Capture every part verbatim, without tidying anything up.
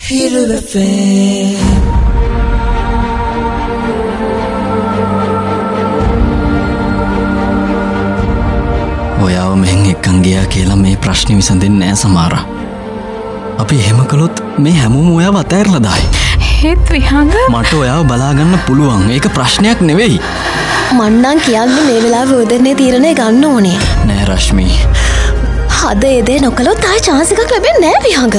Hiru F M. ඔයාව මෙහෙන් එක්කන් ගියා කියලා මේ ප්‍රශ්නේ විසඳෙන්නේ නැහැ සමහරා. අපි එහෙම කළොත් මේ හැමෝම ඔයාව අතහැරලා දායි. ඒත් විහංග මට ඔයාව බලා ගන්න පුළුවන්. ඒක ප්‍රශ්නයක් නෙවෙයි. මන්නම් කියන්නේ මේ වෙලාවේ ඔය දෙන්නේ තීරණය ගන්න ඕනේ. නෑ රශ්මි. හද ඒ දේ නොකළොත් ආයි chance එකක් ලැබෙන්නේ නෑ විහංග.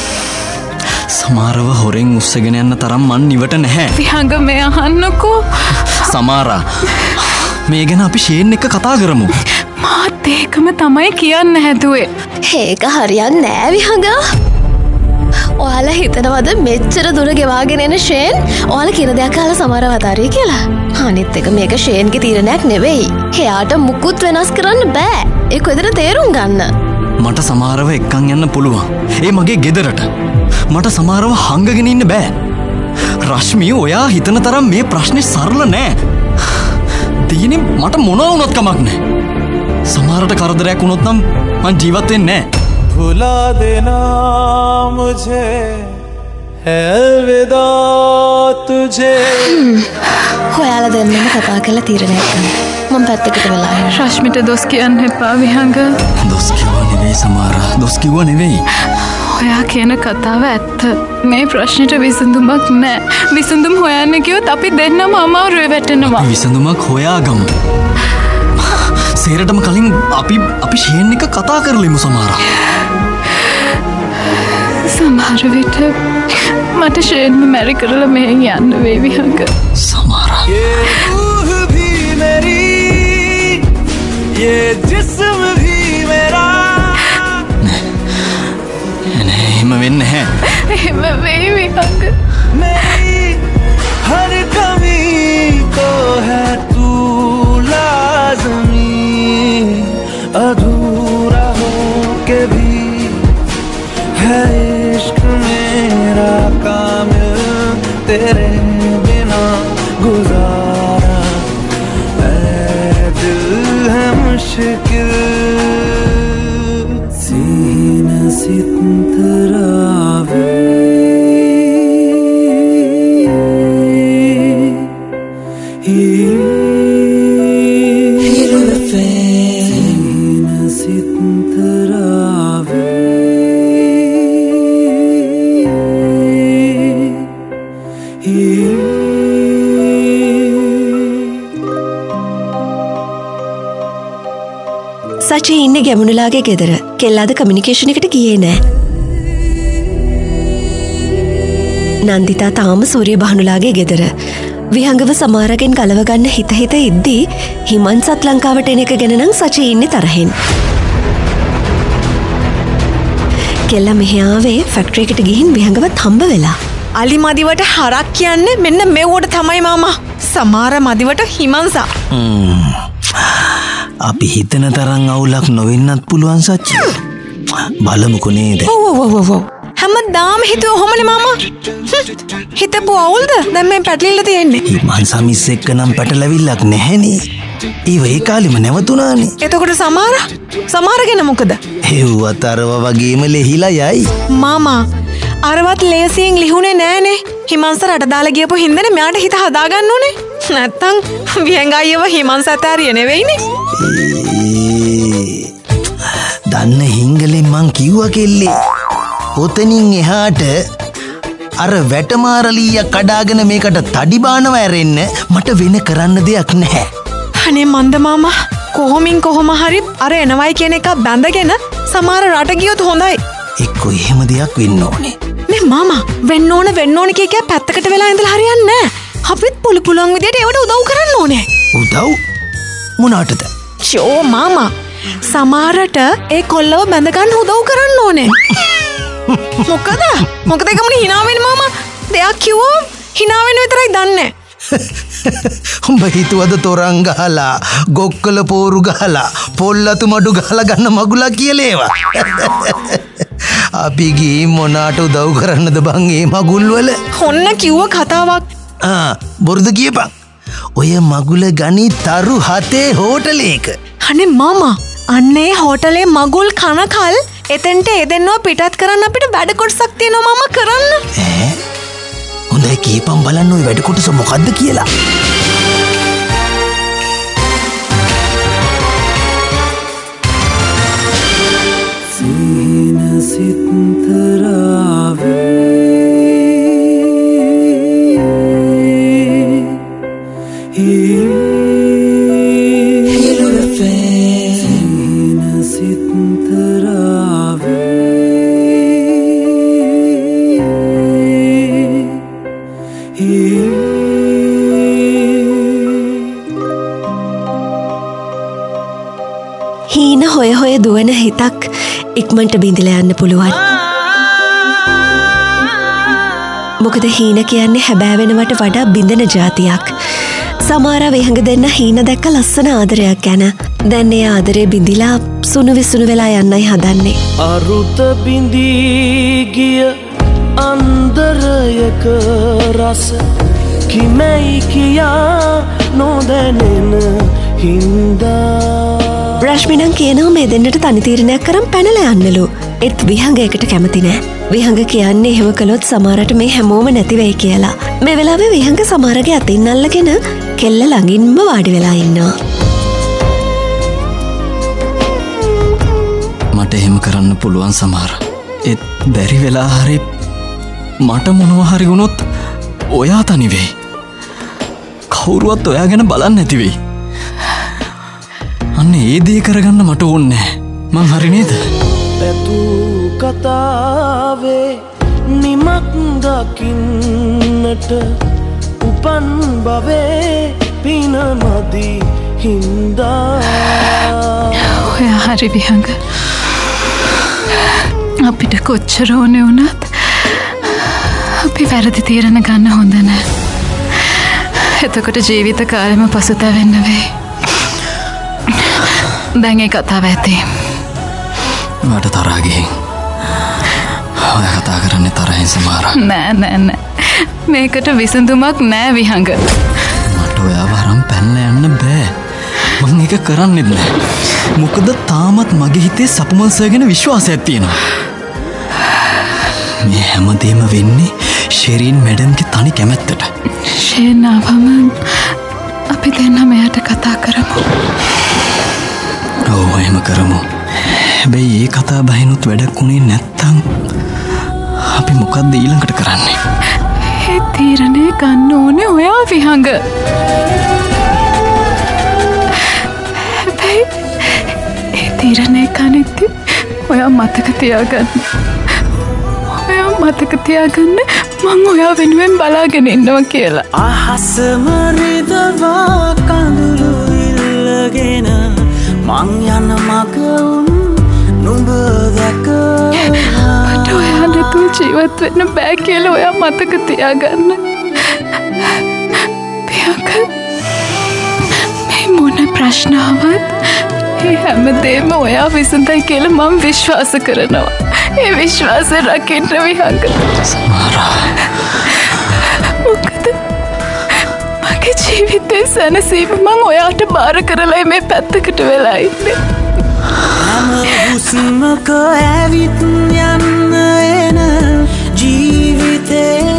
සමහරව හොරෙන් උස්සගෙන යන්න තරම් මන් නිවට නැහැ. විහංග මේ අහන්නකෝ. සමහරා මේ ගැන අපි ෂේන් එක කතා කරමු. මාත් ඒකම තමයි කියන්න හැදුවේ. ඒක හරියන්නේ නෑ විහංග. ඔයාලා හිතනවද මෙච්චර දුර ගෙවාගෙන එන ෂේන් ඔයාලා කියන දෙයක් අහලා සමහරව අතාරිය කියලා? අනිත් එක මේක ෂේන්ගේ තීරණයක් නෙවෙයි. එයාට මුකුත් වෙනස් කරන්න බෑ. ඒක විතර තේරුම් ගන්න. මට සමහරව එක්කන් යන්න පුළුවන්. ඒ මගේ ගෙදරට. මට සමහරව හංගගෙන ඉන්න බෑ. රශ්මි ඔයා හිතන තරම් මේ ප්‍රශ්නේ සරල නෑ. දීනේ මට මොනවා වුණත් කමක් නෑ. සමහරට කරදරයක් වුණොත් නම් මං ජීවත් වෙන්නේ නෑ. भुला देना मुझे है अलविदा तुझे. ඔයාලා දෙන්නම කතා කරලා තීරණයක් ගන්න. මම පැත්තකට වෙලා ඉන්නවා. රශ්මිට දොස් කියන්න එපා විහංග. දොස් කිව්වා නෙවෙයි සමහරා. දොස් කිව්වා නෙවෙයි. ඔයා කියන කතාව ඇත්ත. මේ ප්‍රශ්නෙට විසඳුමක් නෑ. විසඳුම් හොයන්න ගියොත් අපි දෙන්නම අමාරුවේ වැටෙනවා. අපි විසඳුමක් හොයාගමු. සේරටම කලින් අපි අපි ෂේන් එක කතා කරලෙමු සමහරා. සමහර විට මට ෂේන්ම මැරි කරලා මෙහෙන් යන්න වෙයි විහංග. සමහරා. ये रूह भी मेरी ये जिस्म भी मेरा. නෑ නෑ එහෙම වෙන්නේ නැහැ. එහෙම වෙයි විහංග. मेरी हर कमी को है तू लाज़मी. अधूरा हो के भी है इश्क मेरा कामिल. तेरे बिना गुजारा ऐ दिल है मुश्किल. सीने सितरावे Hiru F M. सीने सितरावे සචි ඉන්නේ ගැමුණුලාගේ ගෙදර. කෙල්ලාද කමියුනිකේෂන් එකට ගියේ නෑ. නන්දිතා තාම සූර්ය බහනුලාගේ ගෙදර. විහංගව සමහරගෙන් ගලව ගන්න හිත හිත ඉද්දී හිමන්සත් ලංකාවට එන එක ගැන නම් සචි ඉන්නේ තරහෙන්. කෙල්ලා මෙහි ආවේ ෆැක්ටරි එකට ගිහින් විහංගවත් හම්බ වෙලා. අලි මදිවට හරක් කියන්නේ මෙන්න මෙව්වට තමයි මාමා. සමහර මදිවට හිමන්සා. අපි හිතන තරම් අවුලක් නොවෙන්නත් පුළුවන් සච්චි. බලමුකෝ නේද? ඔව් ඔව් ඔව් ඔව්. හැමදාම හිතුව ඔහොමනේ මාමා. හිතපු අවුල්ද දැන් මේ පැටලිලා තියෙන්නේ. මං සමිස් එක්ක නම් පැටලවිල්ලක් නැහැනේ. ඊව ඒ කාලෙම නැවතුණානේ. එතකොට සමහර සමහරගෙන මොකද? හෙව්වත් අරව වගේම ලෙහිලා යයි. මාමා අරවත් ලේසියෙන් ලිහුනේ නෑනේ. හිමන්ස රට දාලා ගියපු හින්දානේ මෙයාට හිත හදාගන්න ඕනේ. නැත්තම් වියංගායව හිමන්ස ඇතාරිය නෙවෙයිනේ. දන්න හිංගලෙන් මං කිව්වා කෙල්ලේ. ඔතනින් එහාට අර වැටමාරලිය කඩාගෙන මේකට තඩි බානව ඇරෙන්න මට වෙන කරන්න දෙයක් නැහැ. අනේ මන්ද මාමා කොහොමින් කොහොම හරි අර එනවයි කියන එක බැඳගෙන සමහර රට ගියොත් හොඳයි. එක්කෝ එහෙම දෙයක් වෙන්න ඕනේ. මේ මාමා වෙන්න ඕන වෙන්න ඕන කිය කිය පැත්තකට වෙලා ඉඳලා හරියන්නේ නැහැ. අපිත් පුළු පුළුවන් විදියට ඒවට උදව් කරන්න ඕනේ. උදව් මොනටද? චෝ මාමා සමහරට ඒ කොල්ලව බැඳ ගන්න උදව් කරන්න ඕනේ. මොකද මොකද ඒකමනේ hina වෙන්නේ මාමා. දෙයක් කිව්වොත් hina වෙන විතරයි දන්නේ. උඹ හිතුවද තොරන් ගහලා ගොක්කල පෝරු ගහලා පොල්ලතු මඩු ගහලා ගන්න මගුලා කියලා ඒවා. අපි ගිහින් මොනාට උදව් කරන්නද බං මේ මගුල් වල? ඔන්න කිව්ව කතාවක්. ආ බොරුද කියපන්. ඔය මගුල ගනි තරු හතේ හෝටලයක. අනේ මාමා අන්නේ හෝටලේ මගුල් කනකල් එතෙන්ට එදෙන්නව පිටත් කරන්න අපිට වැඩ කොටසක් තියෙනවා මාමා කරන්න. කියපම් බලන්න ඔය වැඩ කොටස මොකද්ද කියලා. සීන සිත්තරාවේ හීන හොය හොය දුවන හිතක් ඉක්මනට බිඳලා යන්න පුළුවන්. මොකද හීන කියන්නේ හැබෑ වෙනවට වඩා බිඳෙන જાතියක්. සමහර වෙහඟ දෙන්න හීන දැක්ක ලස්සන ආදරයක් ගැන. දැන් ඒ ආදරේ බිඳිලා සුණු විසුණු වෙලා යන්නයි හදන්නේ. අරුත බිඳී ගිය අන්දරයක රස කිමයි කියා නොදැනෙන හින්දා. රශ්මිනන් කියනවා මේ දෙන්නට තනි තීරණයක් කරන් පැනලා යන්නලු. ඒත් විහඟ එකට කැමති නෑ. විහඟ කියන්නේ එහෙම කළොත් සමහරට මේ හැමෝම නැති වෙයි කියලා. මේ වෙලාවේ විහඟ සමහරගේ අතින් අල්ලගෙන කෙල්ල ළඟින්ම වාඩි වෙලා ඉන්නවා. මට එහෙම කරන්න පුළුවන් සමහර. ඒත් බැරි වෙලා හරි මට මොනවා හරි වුණොත් ඔයා තනි වෙයි. කවුරුවත් ඔයා ගැන බලන්නේ නැති වෙයි. අන්න ඒ දේ කරගන්න මට ඕනේ. මං හරි නේද? පැතු කතාවේ නිමක් දකින්නට උපන් බවේ පිනමදි හින්දා. ඔයා හරි විහඟ. අපිට කොච්චර ඕනේ වුණත් අපි වැරදි තීරණ ගන්න හොඳ නෑ. එතකොට ජීවිත කාලෙම පසුතැවෙන්න වෙයි. දැන් ඒ කතාව ඇති. මට තරහා ගිහින් ඔය කතා කරන්නේ තරහින් සමහර. නෑ නෑ නෑ. මේකට විසඳුමක් නෑ විහඟ. මට ඔයාව අරන් පැනලා යන්න බෑ. මං ඒක කරන්නෙත් නෑ. මොකද තාමත් මගේ හිතේ සපුමල් සර් ගැන විශ්වාසයක් තියෙනවා. මේ හැමදේම වෙන්නේ ෂෙරින් මැඩම්ගේ තනි කැමැත්තට. ෂේන් ආවම අපි දෙන්නම එයාට කතා කරමු. ඔව් එහෙම කරමු. හැබැයි ඒ කතා බහිනුත් වැඩක් උනේ නැත්තම් අපි මොකක්ද ඊළඟට කරන්නේ? ඒ තීරණය ගන්න ඕනේ ඔයා විහඟ. හැබැයි ඒ තීරණය කනෙත්ති ඔයා මතක තියාගන්න. ඔයා මතක තියාගන්න මං ඔයා වෙනුවෙන් බලාගෙන ඉන්නවා කියලා. අහසම රිදවා කඳුළු ඉල්ලගෙන මං යන මග උන් නුඹ දැක. මට ඔයා නැතුව ජීවත් වෙන්න බෑ කියලා ඔයා මතක තියාගන්න. පියක මේ මොන ප්‍රශ්න ආවත් ඒ හැමදේම ඔයා විසඳයි කියලා මම විශ්වාස කරනවා. ඒ විශ්වාසය රකින්න විහඟ. සමහරා. මොකද මගේ ජීවිතේ සැනසීම මං ඔයාට බාර කරලා මේ පැත්තකට වෙලා ඉන්නේ. හැම හුස්මක ඇවිත් යන්න එන ජීවිතේ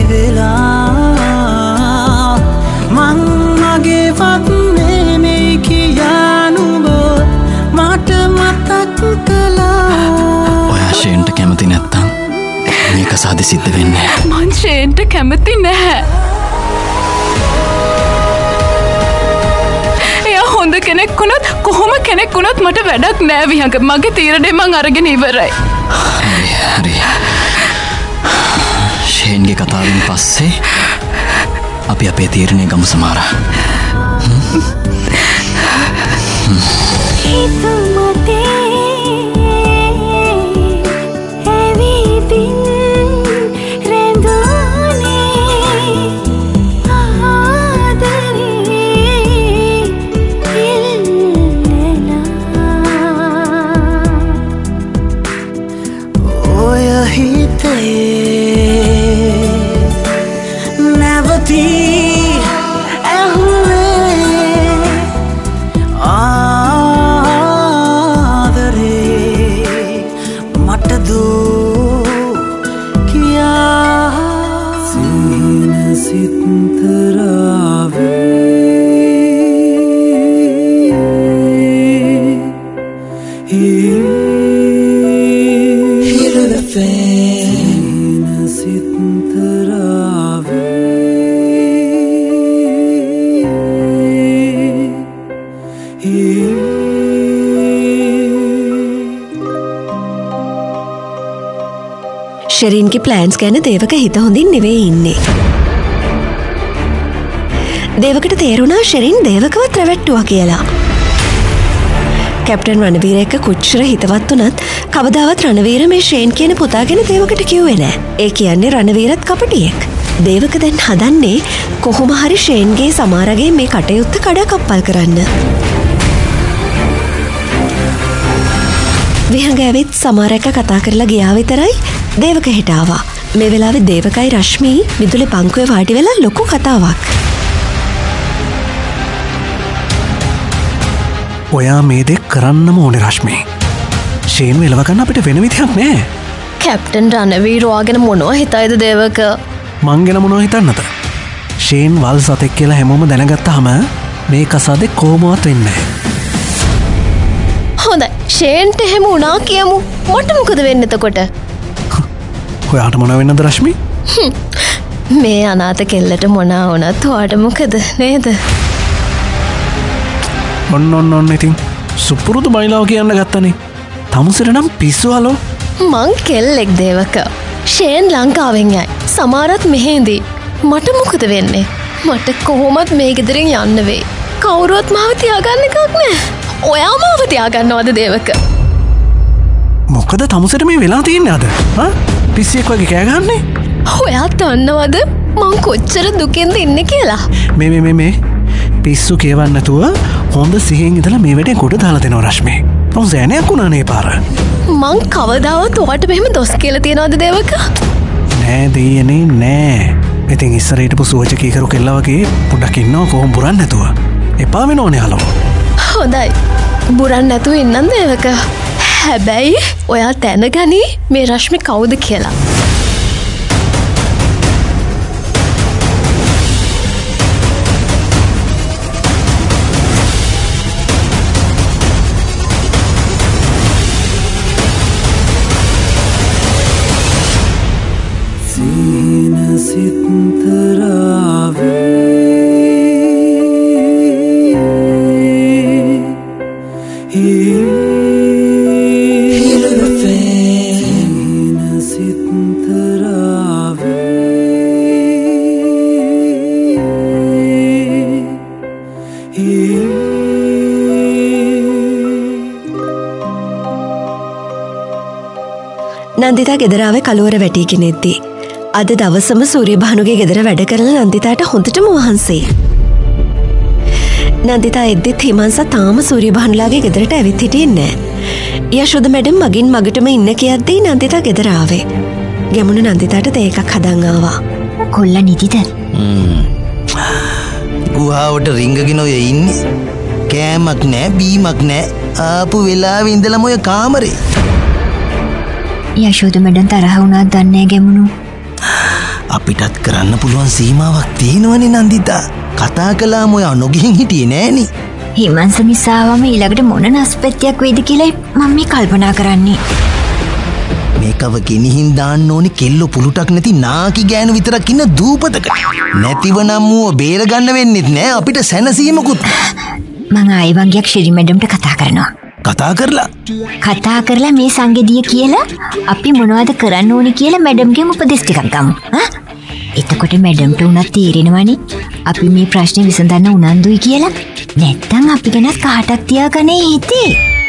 වෙලා මං මගේ වත් නෙමෙයි කියා නුඹ මට මතක් කළා. ඔයා ෂේන්ට කැමති නැත්තම් මේක සාදි සිද්ධ වෙන්නේ නැහැ. මං ෂේන්ට කැමති නැහැ. හොඳ කෙනෙක් වුණත් කොහොම කෙනෙක් වුණත් මට වැඩක් නෑ විහඟ. මගේ තීරණය මං අරගෙන ඉවරයි. හරි හරි. ෂේන්ගේ කතාවෙන් පස්සේ අපි අපේ තීරණය ගමු සමහරා. ශෙරීන්ගේ ප්ලෑන්ස් ගැන දේවක හිත හොඳින් නෙවෙයි ඉන්නේ. දේවකට තේරුණා ශෙරීන් දේවකවත් රැවට්ටුවා කියලා. කැප්ටන් රණවීර එක්ක කොච්චර හිතවත් වුණත් කවදාවත් රණවීර මේ ෂේන් කියන පුතා ගැන දේවකට කිව්වේ නෑ. ඒ කියන්නේ රණවීරත් කපටියෙක්. දේවක දැන් හදන්නේ කොහොම හරි ෂේන්ගේ සමාරගේ මේ කටයුත්ත කඩාකප්පල් කරන්න. විහඟ ඇවිත් සමාරක කතා කරලා ගියා විතරයි දේවක හෙට ආවා. මේ වෙලාවේ දේවකයි රශ්මී මිදුලේ බංකුවේ වාඩි වෙලා ලොකු කතාවක්. ඔයා මේ දෙක කරන්නම ඕනේ රශ්මී. ෂේන් වෙලව ගන්න අපිට වෙන විදියක් නෑ. කැප්ටන් රණවීර ඔයාගෙන මොනවා හිතයිද දේවක? මං ගැන මොනවා හිතන්නද? ෂේන් වල් සතෙක් කියලා හැමෝම දැනගත්තාම මේ කසාදේ කොහොමවත් වෙන්නේ නෑ. හොඳයි ෂේන්ට එහෙම වුණා කියමු. මට මොකද වෙන්නේ එතකොට? ඔයාට මොනවා වෙන්නද රශ්මී? මේ අනාථ කෙල්ලට මොනවා වුණත් ඔයාට මොකද නේද? ඔන්න ඔන්න ඔන්න ඉතින් සුපුරුදු බයිලාව කියන්න ගත්තනේ. තමුසෙට නම් පිස්සු හලෝ. මං කෙල්ලෙක් දේවක. ෂේන් ලංකාවෙන් යයි. සමාරත් මෙහෙන්දී. මට මොකද වෙන්නේ? මට කොහොමත් මේ ගෙදරින් යන්න වෙයි. කවුරුවත් මාව තියාගන්න එකක් නෑ. ඔයා මාව තියාගන්නවද දේවක? මොකද තමුසෙට මේ වෙලා තියෙන්නේ අද? හා? පිස්සියෙක් වගේ කෑ ගහන්නේ? ඔයා දන්නවද මං කොච්චර දුකින්ද ඉන්නේ කියලා? මේ මේ මේ මේ පිස්සු කියවන්න නැතුව හොඳ සිහියෙන් ඉඳලා මේ වැඩේ කොට දාලා දෙනවා රශ්මී. තව සෑනයක් වුණා නේ පාර. මං කවදාවත් ඔයාට මෙහෙම දොස් කියලා තියනවද දේවක? නෑ දෙයනේ නෑ. ඉතින් ඉස්සර හිටපු සුවච කීකරු කෙල්ලා වගේ පොඩ්ඩක් ඉන්නව කොහොම බුරන්න නැතුව. එපා වෙනෝනේ හලෝ. හොඳයි. බුරන්න නැතුව ඉන්නම් දේවක. හැබැයි ඔයා දැනගනි මේ රශ්මි කවුද කියලා. නන්දිතා ගෙදරාවේ කළුවර වැටීගෙන එද්දී අද දවසම සූර්යභානුගේ ගෙදර වැඩ කරන නන්දිතාට හොඳටම වහන්සේ. නන්දිතා එද්දිත් හිමංසා තාම සූර්යභානුලාගේ ගෙදරට ඇවිත් හිටියේ නෑ. යශෝද මැඩම් මගින් මගටම ඉන්න කියද්දී නන්දිතා ගෙදර ආවේ. ගැමුණු නන්දිතාට තේ එකක් හදන් ආවා. කොල්ලා නිදිද? ගුහාවට රිංගගෙන ඔය ඉන්නේ. කෑමක් නෑ බීමක් නෑ. ආපු වෙලාවෙ ඉඳලම ඔය කාමරේ. යශෝද මැඩම් තරහ වුණාද දන්නේ ගැමුණු. අපිටත් කරන්න පුළුවන් සීමාවක් තියෙනවනේ නන්දිතා. කතා කළාම ඔය නොගිහින් හිටියේ නෑනේ. හිමංස නිසාවම ඊළඟට මොන නස්පත්තියක් වෙයිද කියලා මම මේ කල්පනා කරන්නේ. මේකව ගෙනිහින් දාන්න ඕනේ කෙල්ල පුලුටක් නැති නාකි ගෑනු විතරක් ඉන්න දූපතක. නැතිව නම් ඌව බේර ගන්න වෙන්නෙත් නෑ අපිට සැනසීමකුත්. මං ආයි වංගයක් ශිරි මැඩම්ට කතා කරනවා. කතා කරලා කතා කරලා මේ සංගදිය කියලා අපි මොනවද කරන්න ඕනේ කියලා මැඩම්ගෙම උපදෙස් ටිකක් ගමු. හා? එතකොට මැඩම්ට උනත් තේරෙනවනේ අපි මේ ප්‍රශ්නේ විසඳන්න උනන්දුයි කියලා. නැත්තම් අපි ගැනත් කාටක් තියාගන්නේ හිතේ.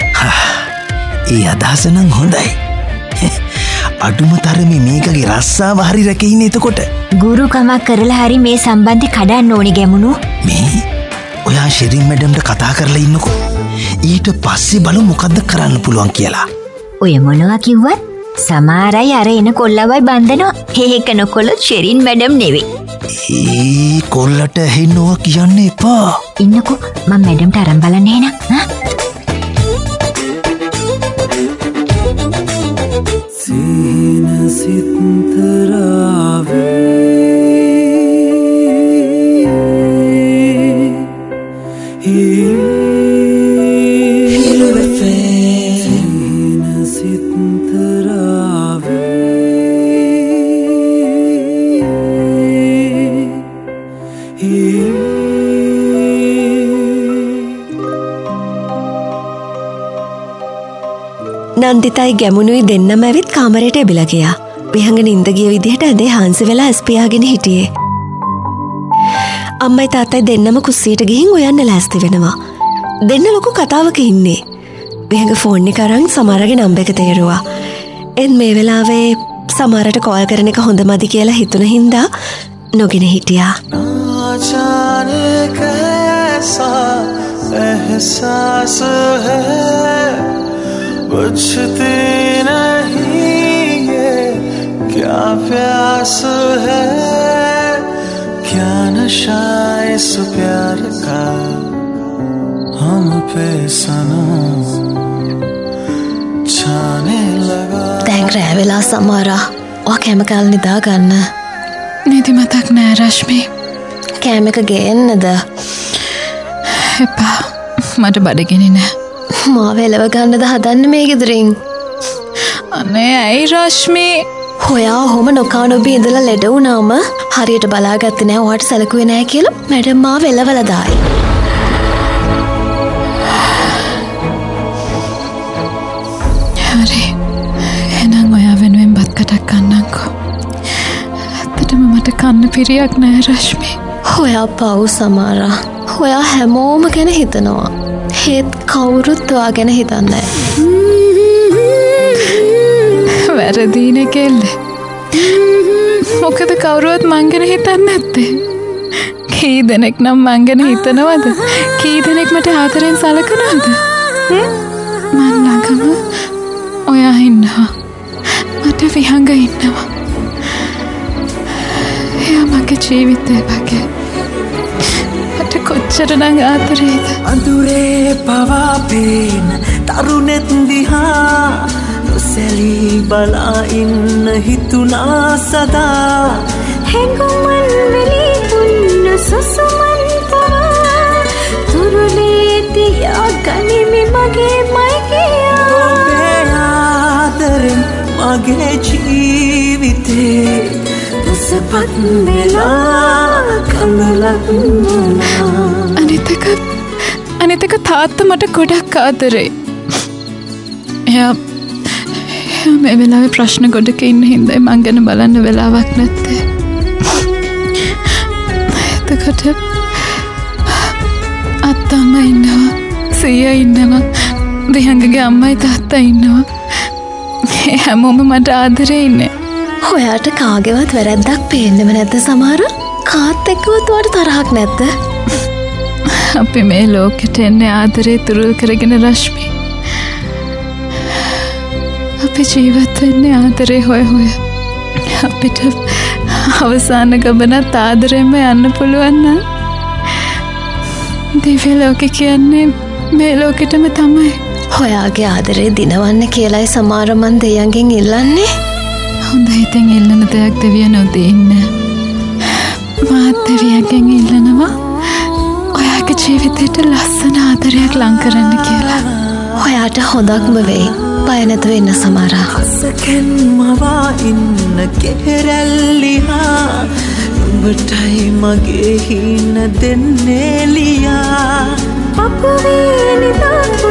ඒ අදහස නම් හොඳයි. අඩුම තරමේ මේකගේ රස්සාව හරි රැකෙන්නේ එතකොට. ගුරුකමක් කරලා හරි මේ සම්බන්ධය කඩන්න ඕනේ ගැමුණු. මේ ඔයා ශිරින් මැඩම්ට කතා කරලා ඉන්නකෝ. ඊට පස්සේ බලමු මොකද්ද කරන්න පුළුවන් කියලා. ඔය මොනවා කිව්වත් සමහරයි අර එන කොල්ලවයි බන්ධනවා. ඒක නොකොලොත් ශෙරින් මැඩම් නෙවෙයි. ඒ කොල්ලට ඇහෙන්නවා කියන්න එපා. ඉන්නකෝ මම මැඩම්ට අරන් බලන්න එහෙනම්. හා? සීන සිත්තරාවේ නන්දිතයි ගැමුණුයි දෙන්නම ඇවිත් කාමරයට එබිලා ගියා. විහංග නින්ද ගිය විදිහට ඇඳේ හාන්සි වෙලා ඇස් පියාගෙන හිටියේ. අම්මයි තාත්තයි දෙන්නම කුස්සියට ගිහින් උයන්න ලෑස්ති වෙනවා. දෙන්න ලොකු කතාවක ඉන්නේ. විහංග ෆෝන් එක අරන් සමහරගේ නම්බර් එක තේරුවා. එන් මේ වෙලාවේ සමහරට කෝල් කරන එක හොඳ මදි කියලා හිතුන හින්දා නොගෙන හිටියා. जाने कैसा एहसास है बुझती नहीं ये क्या प्यास है क्या नशा इस प्यार का हम पे सनम छाने लगा. දැන් රෑ වෙලා සමහරා ඔය කැම කාල නිදා ගන්න. නිදි මතක් නෑ රශ්මි. කෑම එක ගේන්නද? එපා මට බඩගිනි නෑ. මාව එලව ගන්නද හදන්න මේ ගෙදරින්? අනේ ඇයි රශ්මි? හොයා ඔහොම නොකා නොබී ඉඳලා ලෙඩ වුණාම හරියට බලාගත්තේ නෑ ඔයාට සැලකුවේ නෑ කියලා මැඩම් මාව එලවලා දායි. හරි එහෙනම් ඔයා වෙනුවෙන් බත් කටක් කන්නම්කෝ. ඇත්තටම මට කන්න පිරියක් නෑ රශ්මි. හොයා පව් සමහරා. හොයා හැමෝම ගැන හිතනවා. ඒත් කවුරුත් ඔයා ගැන හිතන්නේ නෑ. වැරදීනේ කෙල්ලේ. මොකද කවුරුවත් මං ගැන හිතන්නේ නැත්තේ? කී දෙනෙක් නම් මං ගැන හිතනවද? කී දෙනෙක් මට ආදරෙන් සලකනවද? මං ළඟම ඔයා ඉන්නවා. මට විහංග ඉන්නවා. එයා මගේ ජීවිතේ වගේ. මට කොච්චරනම් ආදරේද? අඳුරේ පවා පේන තරුණෙත් දිහා නොසැලී බලා ඉන්න හිතුනා සදා. හැඟුමන් වෙලී තුන්න සුසුමන් පවා තුරුලේ තියා ගනිමි මගේ මයිකියා. ඔබේ ආදරෙන් මගේ ජීවිතේ දුසපත් වෙලා කඳලක් වුණා. අනිතක අනිතක තාත්තා මට ගොඩක් ආදරේ. එයා එයා මේ වෙලාවේ ප්‍රශ්න ගොඩක ඉන්න හින්දා මං ගැන බලන්න වෙලාවක් නැත්තේ. එතකොට අත්තම්ම ඉන්නවා, සීයා ඉන්නවා, විහංගගේ අම්මයි තාත්තා ඉන්නවා. ඒ හැමෝම මට ආදරේ ඉන්නේ. ඔයාට කාගේවත් වැරැද්දක් පේන්නෙම නැද්ද සමහර? කාත් එක්කවත් ඔයාට තරහක් නැද්ද? අපි මේ ලෝකෙට එන්නේ ආදරේ තුරුල් කරගෙන රශ්මි. අපි ජීවත් වෙන්නේ ආදරේ හොය හොය. අපිට අවසාන ගමනත් ආදරෙන්ම යන්න පුළුවන් නම් දිව්‍ය ලෝකෙ කියන්නේ මේ ලෝකෙටම තමයි. ඔයාගේ ආදරේ දිනවන්න කියලායි සමහර මන් දෙයයන්ගෙන් ඉල්ලන්නේ. හොඳ හිතෙන් ඉල්ලන දෙයක් දෙවියන් නොදෙන්න. මාත් දෙවියන්ගෙන් ඉල්ලනවා ඔයාගේ ජීවිතේට ලස්සන ආදරයක් ලං කරන්න කියලා. ඔයාට හොඳක්ම වෙයි. බය නැතුව ඉන්න සමහරා. හසකෙන් මවා ඉන්න කෙරැල්ලිහා උඹටයි මගේ හින දෙන්නේ ලියා. අපුවේ නිදා